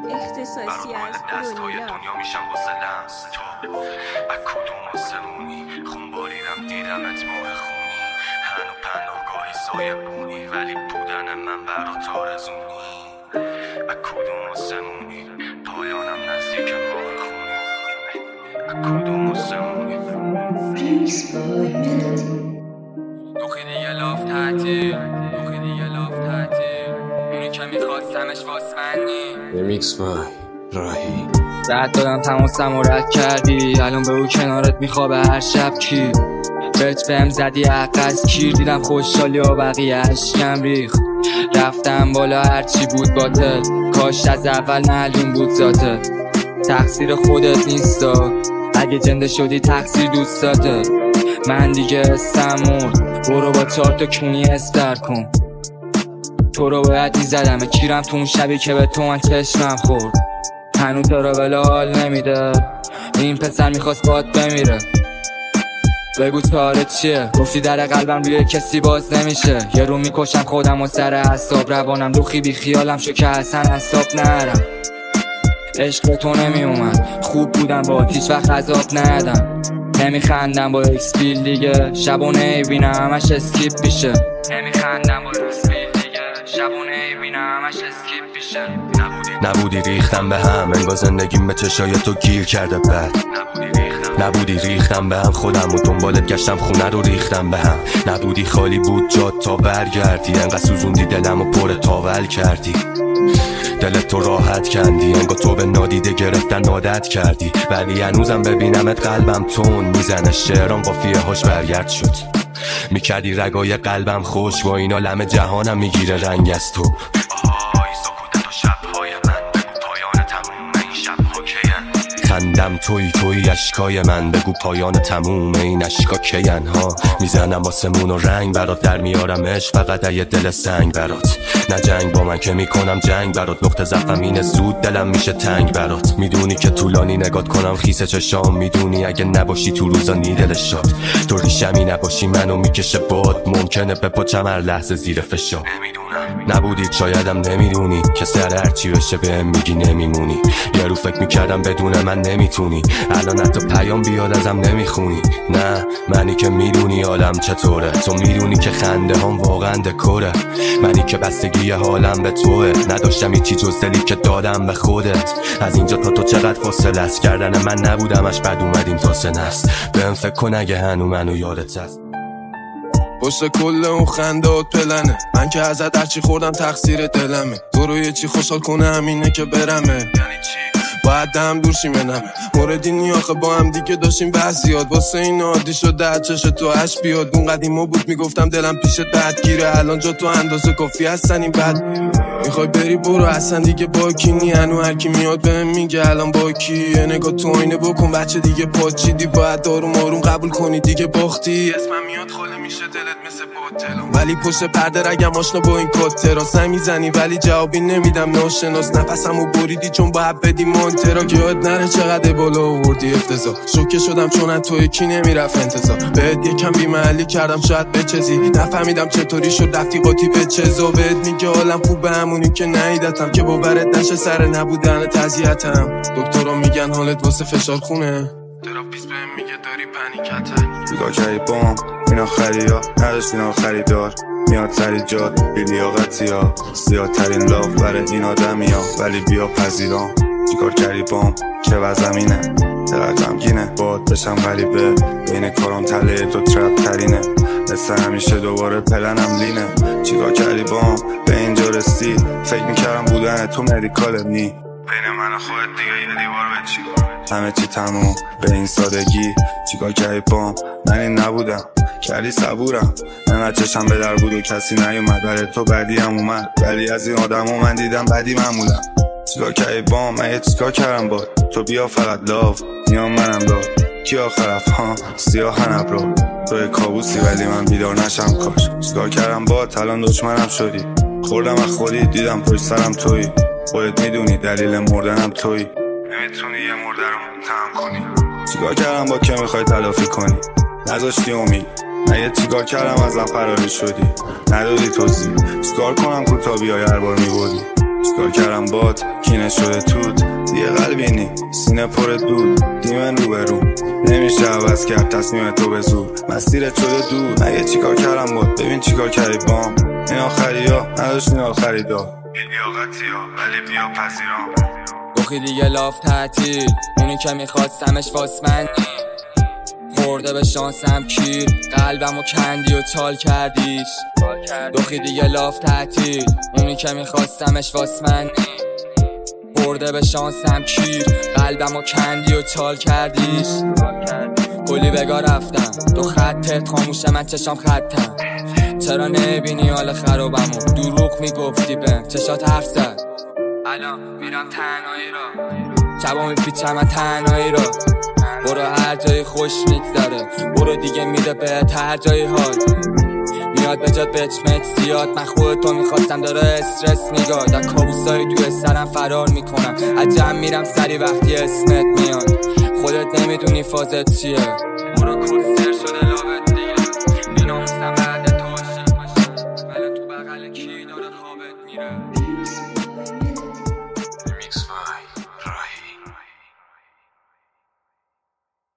اختصاصی از دنیا دنیا میشم واسه لمس تو از کدوم آسمونی خون باریدم دیدمت ماه خونی هنو پناهگاهی سایه بونی ولی بودن من برات آرزونی از کدوم آسمونی پایانم نزدیک ماه خونی از کدوم آسمونی دوخی دیگه لاف تعطیل دوخی دیگه لاف تعطیل اونی که میخواستمش واسمنی ریمیکس وای راهی رد دادم تماسم و رد کردی الان به او کنارت میخوابه هر شب کی بهت بهم زدی حق از کیر دیدم خوشحالی و بقیه اشکم ریخت رفتم بالا هرچی بود باطل کاش از اول معلوم بود ذاته تقصیر خودت نیستا اگه جنده شدی تقصیر دوستاته من دیگه استم مرد برو با 4 تا کونی استر کن تو رو باید میزدم کیرم تو اون شبی که به تو من چشمم خورد هنو تو رو بلا حال نمیده این پسر میخواست باد بمیره بگو چاره چیه گفتی در قلبم روی کسی باز نمیشه یه رو میکشم خودم و سر حساب روانم دوخی بی خیالم شو که حسن حساب نرم عشق تو نمی اومد خوب بودم با هیچ وقت عذاب ندم نمیخندم با اکسپیل دیگه شبونه بینم همش اسکیپ میشه نمیخندم با اکسپیل دیگه شبونه بینم همش اسکیپ میشه نبودی ریختم به هم انگار زندگیم به چشای تو گیر کرده بد نبودی ریختم به هم خودم و دنبالت گشتم خونه رو ریختم به هم نبودی خالی بود جات تا برگردی انقدر سوزوندی دلم و پر تاول کردی دلت تو راحت کندی انگار تو به نادیده گرفتن عادت کردی ولی هنوزم ببینمت قلبم تون میزنه شعرام قافیه هاش برگرد شد میکردی رگای قلبم خوش با اینا لم جهانم میگیره رنگ از تو خندم توی اشکای من بگو پایان تموم این اشکا کین ها میزنم آسمون و رنگ برات در میارم عشق فقط یه دل سنگ برات نه جنگ با من که میکنم جنگ برات نقطه ضعفم اینه زود دلم میشه تنگ برات میدونی که طولانی نگات کنم خیس چشام میدونی اگه نباشی تو روزا نیدلش شد تو ریشمی نباشی منو میکشه باد ممکنه بپاچم هر لحظه زیر فشار نبودی شایدم نمیدونی که سر هرچی بشه بهم میگی نمیمونی یه رو فکر میکردم بدون من نمیتونی الان حتی پیام بیاد ازم نمیخونی نه منی که میدونی حالم چطوره تو میدونی که خنده هم واقعا دکوره منی که بستگی حالم به توه نداشتم هیچی جز دلی که دادم به خودت از اینجا تا تو چقدر فاصله است کردن من نبودمش بعد اومدیم تا سنست بهم فکر کن اگه هنو منو یادت هست پشت کل اون خندات پلنه من که ازت هرچی خوردم تقصیر دلمه تو رو یه چی خوشحال کنه همینه که برمه یعنی چی؟ باید دم دورشیم نمه موردی نیاخه با هم دیگه داشتیم بحثیات واسه این عادی شد در چش تو عشق بیاد اون قدیما بود میگفتم دلم پیش بدگیره الان جا تو اندازه کافی هستن این بد میخوای بری برو اصلا دیگه با کی نی هنو هرکی میاد بهم میگه الان با کی یه نگاه تو آینه بکن بچه دیگه پاچیدی باید آروم آروم قبول کنی دیگه باختی اسمم میاد خاله میشه دلت مثل باطلم ولی پشت پرده رگم آشنا با این کاترا سعی میزنی ولی جوابی نمیدم ناشناس نفسمو بریدی چون باید بدی مونترا که یاد نره چقدر بالا آوردی افتضاح شوکه شدم چون از تو یکی نمیرفت انتظار بهت یکم بی‌محلی کردم شاید بچزی نفهمیدم چطوری شد رفتی قاطی به چزا بهت میگه حالم خوبه همونی که نیدتم که باورت نشه سر نبودن تضییعتم دکترها میگن حالت واسه فشار خونه تراپیست بهم میگه داری پنیکتم چیکار کردی بام اینا خریا نداشت اینا خریدار میاد سری جاد بیلیاقتی ها زیادترین لاف برای این آدمی ها ولی بیا پذیرام چیکار کردی بام چه وزمینه چقدر غمگینه باد بشم غریبه بین کارام تله تو ترپ ترینه مثل همیشه دوباره پلنم لینه چیکار کردی بام به اینجا رسی فکر میکردم بودن تو مدیکال نی بین من و خودت دیگه یه دیوار بچی همه چی تموم به این سادگی چیکار کردی بام من این نبودم کردی صبورم من چشم به در بود و کسی نیومد برای تو بعدی هم اومد ولی از این آدم ها من دیدم بعدی معمولم چیکار کردی بام من یه چیکار کردم با تو بیا فقط لاف نیام منم داد کی آخرف ها سیاه هنب رو توی کابوسی ولی من بیدار نشم کاش چیکار کردم با الان دشمنم شدی خوردم از خودی دیدم پشت سرم توی خودت میدونی دلیل مردنم توی نمیتونی یه مرده رو تهم کنی چیکار کردم با که میخوای تلافی کنی نذاشتی امید من یه چیکار کردم ازم فراری شدی ندادی توضیح چیکار کنم کوتا بیای هر بار میبودی چیکار کردم بات کینه شده توت دیگه قلبی نی سینه پر دود دیمن رو برو نمیشه عوض کرد تصمیم تو به زور مسیرت شده دور مگه چیکار کردم بود ببین چیکار کردی بام این آخری ها نداشتین آخری دار بیلیاقتی ها ولی بیا پذیرام بخی دیگه لاف تعطیل اونی که میخواستمش واسمنی خورده به شانسم کیر قلبمو کندی و چال کردیش بخی دیگه لاف تعطیل اونی که میخواستمش واسمنی خورده به شانسم کیر قلبمو کندی و چال کردیش کلی بگاه رفتم تو خطت خاموشه من چشام خطم چرا نبینی حال خرابمو دروغ میگفتی بهم چشات حرف زد الان میرم تنهایی را شبا میپیچم من تنهایی را برو هر جایی خوش میگذره برو دیگه میده بهت هر جایی حال میاد به جات بچمت زیاد من خودتو میخواستم داره استرس میگاد در کابوسایی توی سرم فرار میکنم عجب میرم سری وقتی اسمت میاد خودت نمیدونی فازت چیه برو کسر شده لابت دیگه بیناموسم